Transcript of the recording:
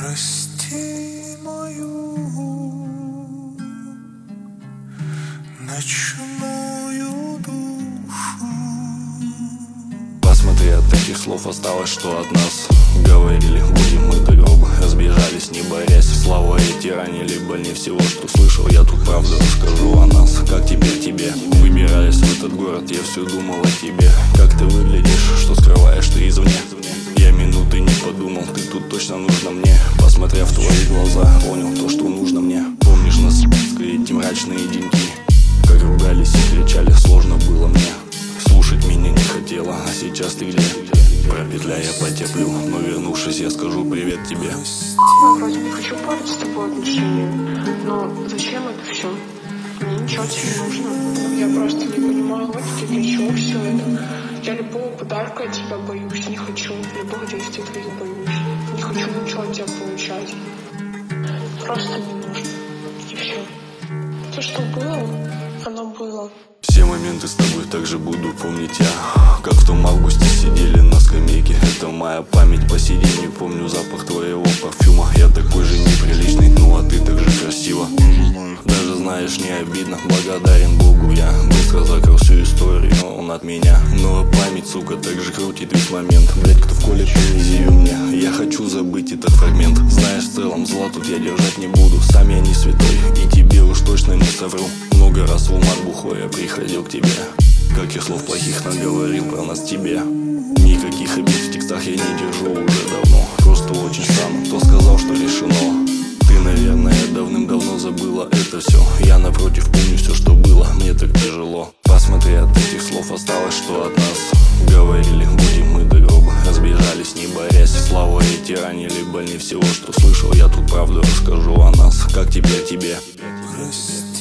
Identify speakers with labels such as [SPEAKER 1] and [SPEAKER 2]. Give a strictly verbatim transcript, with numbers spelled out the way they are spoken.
[SPEAKER 1] Прости мою ночную душу.
[SPEAKER 2] Посмотри, от таких слов осталось, что от нас говорили, будем мы до гроба. Разбежались, не борясь, слова эти ранили больнее всего, что слышал. Я тут правду расскажу о нас, как теперь тебе. Выбираясь в этот город, я все думал о тебе. Как ты выглядишь, что скрываешь ты извне. Я минуты не подумал, ты тут точно нужна мне. Посмотрев в твои глаза, понял то, что нужно мне. Помнишь нас, эти мрачные деньки, как ругались и кричали, сложно было мне. Слушать меня не хотела, а сейчас ты где? Пропетляя потерплю, но вернувшись, я скажу привет тебе.
[SPEAKER 3] Я вроде не хочу портить с тобой отношения, но зачем это все? Мне ничего тебе не нужно. Я просто не понимаю логики, для чего все это. Я любого подарка от тебя боюсь, не хочу. Любых действий твоих боюсь. Не хочу ничего от тебя получать. Просто не нужно. И все. То, что было, оно было.
[SPEAKER 2] Все моменты с тобой также буду помнить я. Как в том августе сидели на скамейке. Это моя память по сей день. Не помню запах твоего парфюма. Я такой же неприличный, ну а ты так же красива. Даже знаешь, не обидно, благодарен Богу я. Быстро закрыл всю историю, он от меня. Но память, сука, так же крутит весь момент. Блять, кто в коле поэзию мне. Я хочу забыть этот фрагмент. Знаешь, в целом зла тут я держать не буду. Сам я не святой, и тебе уж точно не совру. Много раз в умат бухой я приходил к тебе. Каких слов плохих наговорил про нас тебе. Никаких обид в текстах я не держу уже давно. Просто очень странно, кто сказал, что решено. Ты, наверное, давным-давно забыла это все. Я, напротив, помню все, что было. Мне так тяжело. Посмотри, от этих слов осталось, что от нас говорили, будем мы до гроба. Разбежались, не борясь, слова эти ранили больнее всего, что слышал. Я тут правду расскажу о нас, как теперь тебе.
[SPEAKER 1] Прости.